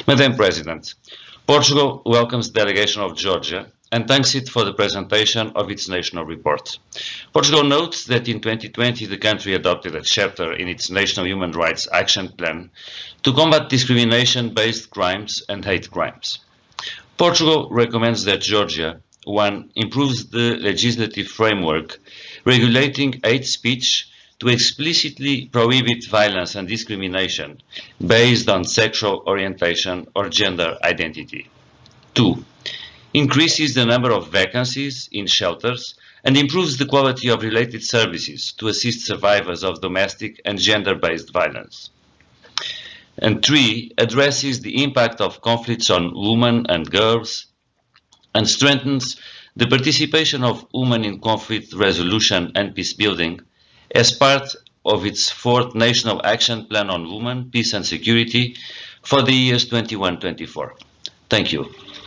Madam President, Portugal welcomes the delegation of Georgia and thanks it for the presentation of its national report. Portugal notes that in 2020 the country adopted a chapter in its National Human Rights Action Plan to combat discrimination-based crimes and hate crimes. Portugal recommends that Georgia 1. Improves the legislative framework regulating hate speech to explicitly prohibit violence and discrimination based on sexual orientation or gender identity. 2. Increases the number of vacancies in shelters and improves the quality of related services to assist survivors of domestic and gender-based violence. And 3. Addresses the impact of conflicts on women and girls and strengthens the participation of women in conflict resolution and peace building as part of its fourth National Action Plan on Women, Peace and Security for the years 21-24. Thank you.